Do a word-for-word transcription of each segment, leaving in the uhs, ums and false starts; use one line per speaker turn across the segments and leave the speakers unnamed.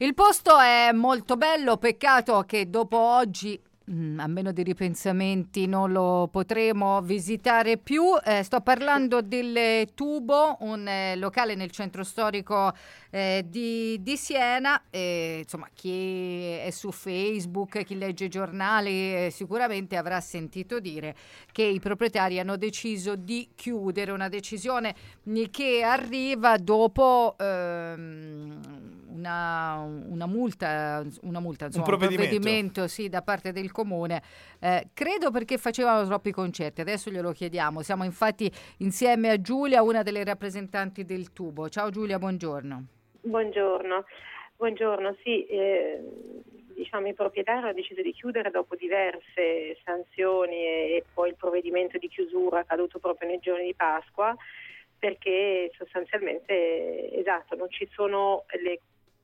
Il posto è molto bello, peccato che dopo oggi, mm, a meno di ripensamenti, non lo potremo visitare più. Eh, sto parlando del Tubo, un eh, locale nel centro storico eh, di, di Siena. E, insomma, chi è su Facebook, chi legge i giornali, eh, sicuramente avrà sentito dire che i proprietari hanno deciso di chiudere, una decisione che arriva dopo ehm, una, una multa, una multa insomma,
Un provvedimento.
un provvedimento sì, da parte del comune. Eh, credo perché facevano troppi concerti, adesso glielo chiediamo. Siamo infatti insieme a Giulia, una delle rappresentanti del Tubo. Ciao Giulia, buongiorno.
Buongiorno, buongiorno, sì, eh, diciamo il proprietario ha deciso di chiudere dopo diverse sanzioni e, e poi il provvedimento di chiusura caduto proprio nei giorni di Pasqua, perché sostanzialmente, esatto, non ci sono le...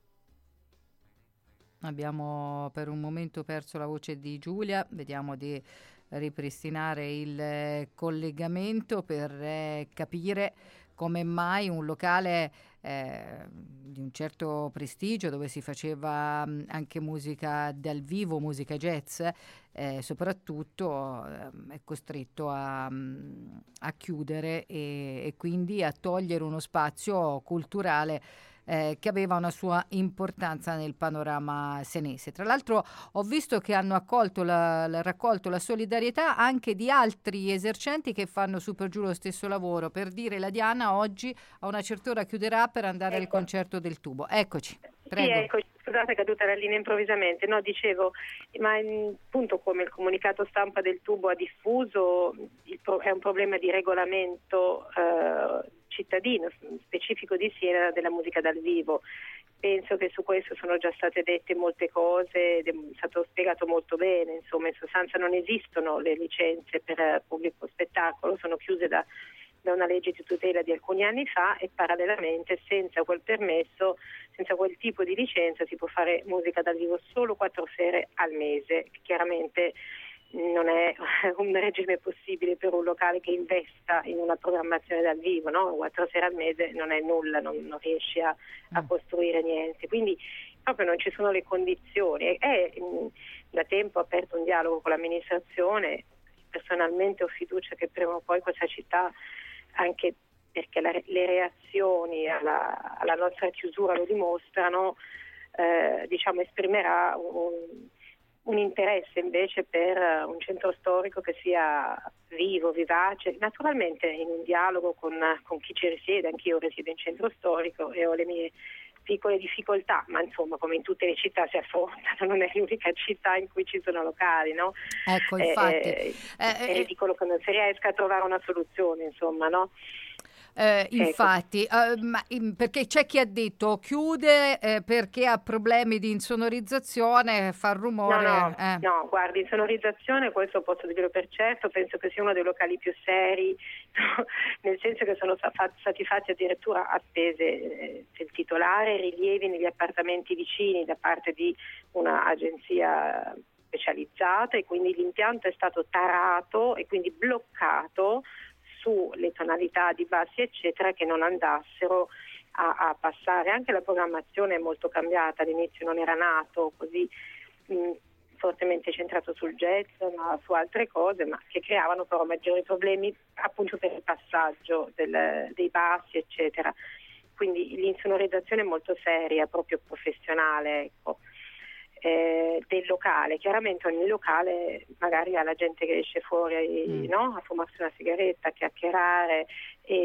Abbiamo per un momento perso la voce di Giulia, vediamo di ripristinare il eh, collegamento per eh, capire come mai un locale eh, di un certo prestigio, dove si faceva mh, anche musica dal vivo, musica jazz, eh, soprattutto eh, è costretto a, mh, a chiudere e, e quindi a togliere uno spazio culturale eh, che aveva una sua importanza nel panorama senese. Tra l'altro ho visto che hanno accolto la, la- raccolto la solidarietà anche di altri esercenti che fanno su per giù lo stesso lavoro. Per dire, la Diana oggi a una certa ora chiuderà per andare al
Ecco.
concerto del Tubo. Eccoci,
Sì,
prego.
ecco, scusate, è caduta la linea improvvisamente. No, dicevo, ma in- appunto come il comunicato stampa del Tubo ha diffuso, il pro- è un problema di regolamento eh, cittadino, specifico di Siena, della musica dal vivo. Penso che su questo sono già state dette molte cose ed è stato spiegato molto bene. Insomma, in sostanza non esistono le licenze per pubblico spettacolo, sono chiuse da da una legge di tutela di alcuni anni fa, e parallelamente senza quel permesso, senza quel tipo di licenza, si può fare musica dal vivo solo quattro sere al mese. Chiaramente non è un regime possibile per un locale che investa in una programmazione dal vivo, no? Quattro sere al mese non è nulla, non, non riesci a, a costruire niente, quindi proprio non ci sono le condizioni. È mh, da tempo aperto un dialogo con l'amministrazione. Personalmente ho fiducia che prima o poi questa città, anche perché la, le reazioni alla, alla nostra chiusura lo dimostrano, eh, diciamo esprimerà un, un interesse invece per un centro storico che sia vivo, vivace, naturalmente in un dialogo con, con chi ci risiede. Anch'io risiedo in centro storico e ho le mie piccole difficoltà, ma insomma come in tutte le città si affrontano, non è l'unica città in cui ci sono locali, no?
Ecco, infatti.
Eh,
Eh,
è
eh,
ridicolo che non si riesca a trovare una soluzione, insomma, no?
Eh,
Ecco.
infatti, eh, ma, in- perché c'è chi ha detto chiude eh, perché ha problemi di insonorizzazione, fa
No,
rumore.
no,
eh.
no, guardi, sonorizzazione, questo posso dirlo per certo, penso che sia uno dei locali più seri, nel senso che sono sa- fa- stati fatti addirittura attese eh, del titolare, rilievi negli appartamenti vicini da parte di un'agenzia specializzata, e quindi l'impianto è stato tarato e quindi bloccato sulle tonalità di bassi eccetera, che non andassero a, a passare. Anche la programmazione è molto cambiata, all'inizio non era nato così mh, fortemente centrato sul jazz, ma su altre cose, ma che creavano però maggiori problemi appunto per il passaggio del, dei bassi eccetera. Quindi l'insonorizzazione è molto seria, proprio professionale, ecco. Eh, del locale. Chiaramente ogni locale magari ha la gente che esce fuori
Mm.
no? a fumarsi una sigaretta, a chiacchierare, e,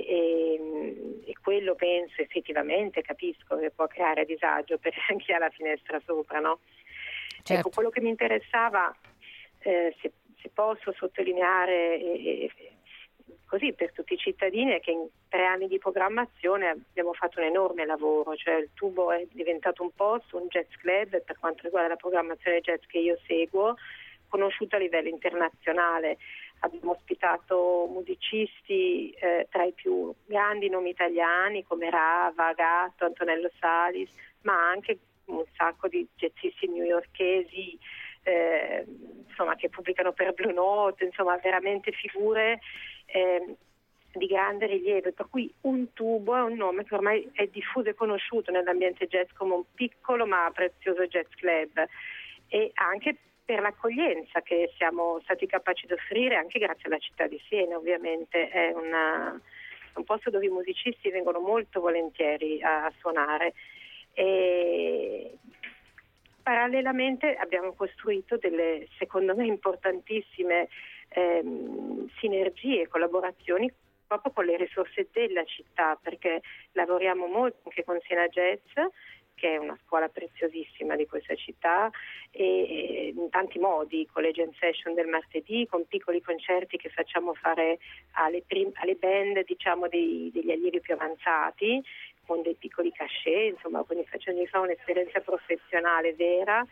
e, e quello penso effettivamente, capisco che può creare disagio per chi ha la finestra sopra, no?
Certo.
Ecco, quello che mi interessava, eh, se, se posso sottolineare e, e, così per tutti i cittadini, è che in tre anni di programmazione abbiamo fatto un enorme lavoro, cioè il Tubo è diventato un posto, un jazz club per quanto riguarda la programmazione jazz che io seguo, conosciuto a livello internazionale. Abbiamo ospitato musicisti eh, tra i più grandi nomi italiani come Rava, Gatto, Antonello Salis, ma anche un sacco di jazzisti newyorkesi, eh, insomma, che pubblicano per Blue Note, insomma veramente figure eh, di grande rilievo, per cui un tubo è un nome che ormai è diffuso e conosciuto nell'ambiente jazz come un piccolo ma prezioso jazz club, e anche per l'accoglienza che siamo stati capaci di offrire anche grazie alla città di Siena. Ovviamente è una, un posto dove i musicisti vengono molto volentieri a, a suonare. E parallelamente abbiamo costruito delle, secondo me, importantissime ehm, sinergie e collaborazioni proprio con le risorse della città, perché lavoriamo molto anche con Siena Jazz, che è una scuola preziosissima di questa città, e in tanti modi, con le jam session del martedì, con piccoli concerti che facciamo fare alle, prim- alle band, diciamo, dei, degli allievi più avanzati, con dei piccoli cachet, insomma, quindi facendo fare un'esperienza professionale vera,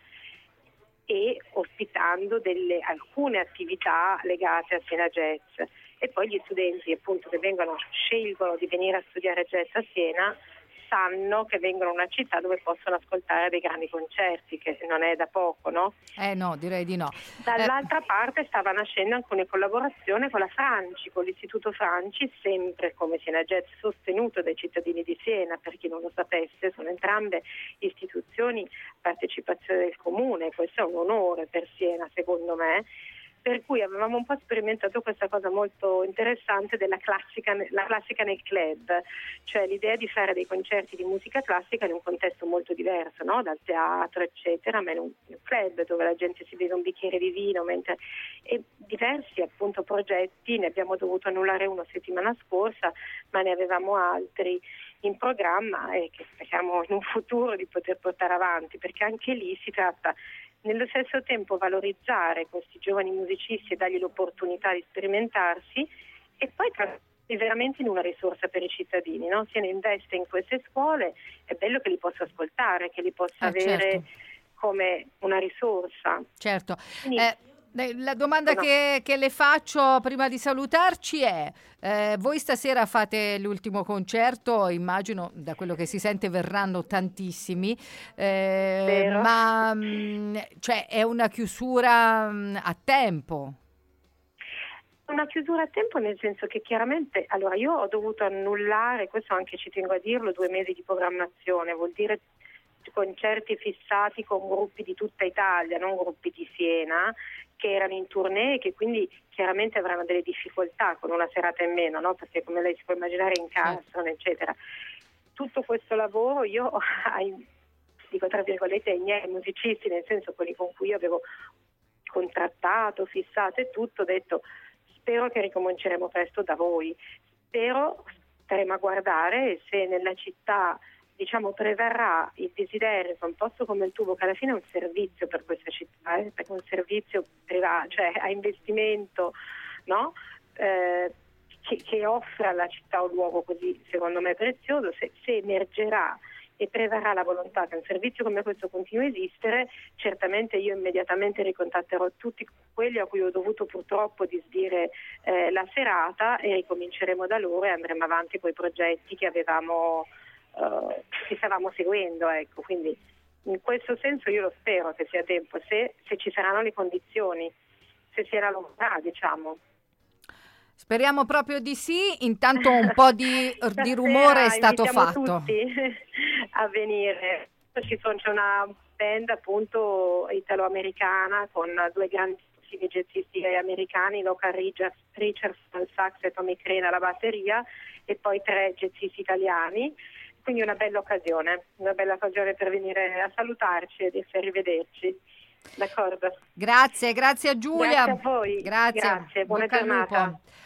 e ospitando delle, alcune attività legate a Siena Jazz. E poi gli studenti, appunto, che vengono, scelgono di venire a studiare jazz a Siena, sanno che vengono in una città dove possono ascoltare dei grandi concerti, che non è da poco, no?
Eh no, direi di no.
Dall'altra
eh.
parte stava nascendo anche una collaborazione con la Franci, con l'Istituto Franci, sempre come Siena Jazz, sostenuto dai cittadini di Siena. Per chi non lo sapesse, sono entrambe istituzioni a partecipazione del comune. Questo è un onore per Siena, secondo me. Per cui avevamo un po' sperimentato questa cosa molto interessante della classica, la classica nel club, cioè l'idea di fare dei concerti di musica classica in un contesto molto diverso, no? Dal teatro eccetera, ma in un, in un club dove la gente si beve un bicchiere di vino, mentre e diversi appunto progetti, ne abbiamo dovuto annullare uno settimana scorsa, ma ne avevamo altri in programma e che speriamo in un futuro di poter portare avanti, perché anche lì si tratta nello stesso tempo valorizzare questi giovani musicisti e dargli l'opportunità di sperimentarsi, e poi trasformarli veramente in una risorsa per i cittadini, no? Se ne investe in queste scuole, è bello che li possa ascoltare, che li possa
Eh,
avere
certo.
come una risorsa.
Certo.
Quindi,
Eh, la domanda
no.
che, che le faccio prima di salutarci è: eh, voi stasera fate l'ultimo concerto, immagino da quello che si sente verranno tantissimi, eh, ma mh, cioè è una chiusura mh, a tempo?
Una chiusura a tempo nel senso che chiaramente, allora io ho dovuto annullare, questo anche ci tengo a dirlo, due mesi di programmazione, vuol dire concerti fissati con gruppi di tutta Italia, non gruppi di Siena, che erano in tournée e che quindi chiaramente avranno delle difficoltà con una serata in meno, no? Perché come lei si può immaginare incastrano, eccetera. Tutto questo lavoro io, ai, dico tra virgolette, ai miei musicisti, nel senso quelli con cui io avevo contrattato, fissato e tutto, ho detto spero che ricominceremo presto da voi, spero, staremo a guardare e se nella città diciamo prevarrà il desiderio che un posto come il Tubo, che alla fine è un servizio per questa città, eh, perché è un servizio privato, cioè a investimento, no? Eh, che, che offre alla città un luogo così secondo me prezioso, se, se emergerà e prevarrà la volontà che un servizio come questo continui a esistere, certamente io immediatamente ricontatterò tutti quelli a cui ho dovuto purtroppo disdire eh, la serata, e ricominceremo da loro e andremo avanti con i progetti che avevamo Uh, che stavamo seguendo, ecco. Quindi in questo senso io lo spero che sia tempo, se, se ci saranno le condizioni, se si era volontà, diciamo.
Speriamo proprio di sì. Intanto un po' di, di rumore è stato fatto.
Tutti a venire. Ci sono, c'è una band appunto italo-americana con due grandissimi jazzisti americani, Local Richards, Richards al sax e Tommy Crane alla batteria, e poi tre jazzisti italiani. Quindi una bella occasione, una bella occasione per venire a salutarci e a rivederci. D'accordo?
Grazie, grazie a Giulia.
Grazie a voi.
Grazie,
grazie. Buona giornata.